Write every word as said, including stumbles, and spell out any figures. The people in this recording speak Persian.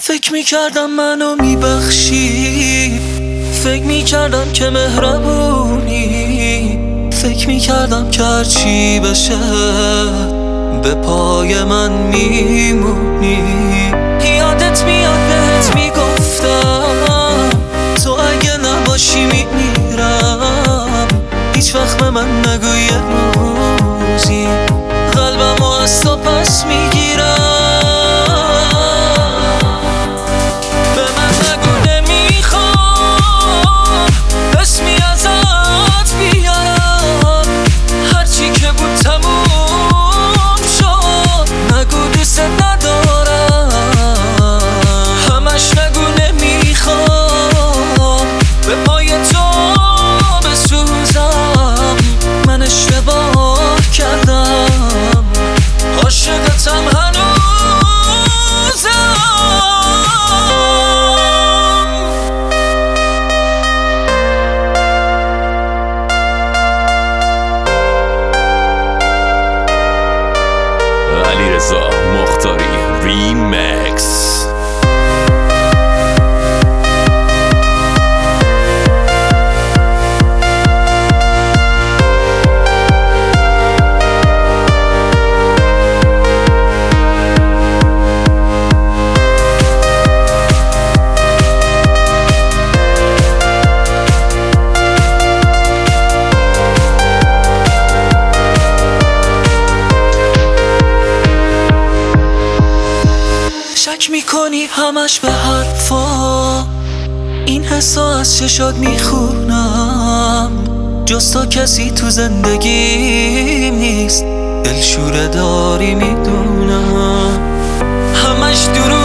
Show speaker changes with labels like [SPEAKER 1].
[SPEAKER 1] فکر میکردم منو میبخشی، فکر میکردم که مهربونی، فکر میکردم که هرچی بشه به پای من میمونی. یادت میاد بهت میگفتم تو اگه نباشی میمیرم، هیچ وقت به من نگو یه روزی قلبمو از تو پس میگیرم.
[SPEAKER 2] علیرضا مختاری ریمکس.
[SPEAKER 1] شک میکنی همش به حرفا، این حسا از چشات میخونم. جز تو کسی تو زندگی نیست، دلشوره داری میدونم. همش درو